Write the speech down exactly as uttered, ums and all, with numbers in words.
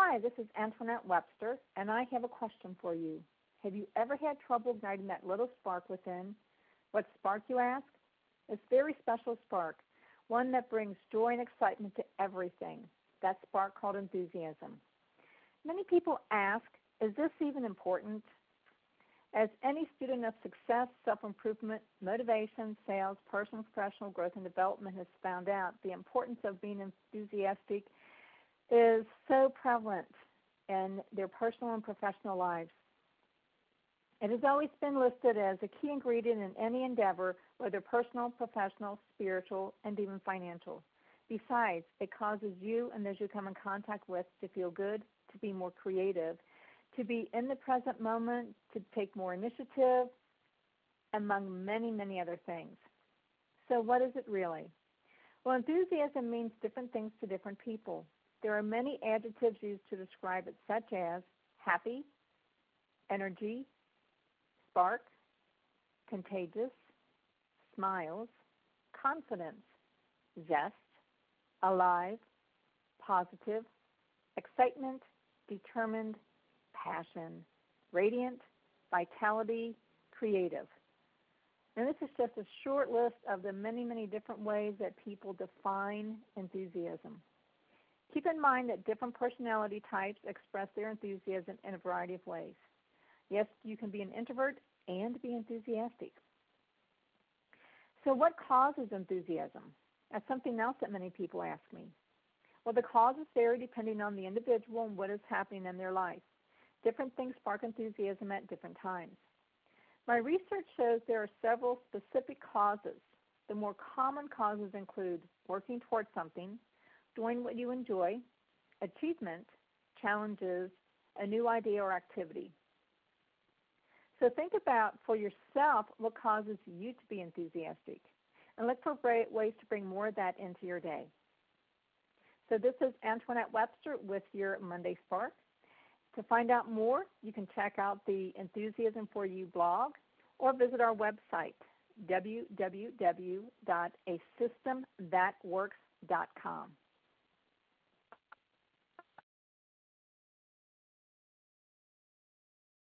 Hi, this is Antoinette Webster, and I have a question for you. Have you ever had trouble igniting that little spark within? What spark, you ask? It's a very special spark, one that brings joy and excitement to everything. That spark called enthusiasm. Many people ask, is this even important? As any student of success, self-improvement, motivation, sales, personal and professional growth and development has found out, the importance of being enthusiastic is so prevalent in their personal and professional lives. It has always been listed as a key ingredient in any endeavor, whether personal, professional, spiritual, and even financial. Besides, it causes you and those you come in contact with to feel good, to be more creative, to be in the present moment, to take more initiative, among many, many other things. So what is it really? Well, enthusiasm means different things to different people. There are many adjectives used to describe it, such as happy, energy, spark, contagious, smiles, confidence, zest, alive, positive, excitement, determined, passion, radiant, vitality, creative. And this is just a short list of the many, many different ways that people define enthusiasm. Keep in mind that different personality types express their enthusiasm in a variety of ways. Yes, you can be an introvert and be enthusiastic. So what causes enthusiasm? That's something else that many people ask me. Well, the causes vary depending on the individual and what is happening in their life. Different things spark enthusiasm at different times. My research shows there are several specific causes. The more common causes include working towards something, doing what you enjoy, achievement, challenges, a new idea or activity. So think about for yourself what causes you to be enthusiastic, and look for ways to bring more of that into your day. So this is Antoinette Webster with your Monday Spark. To find out more, you can check out the Enthusiasm for You blog or visit our website, w w w dot a system that works dot com.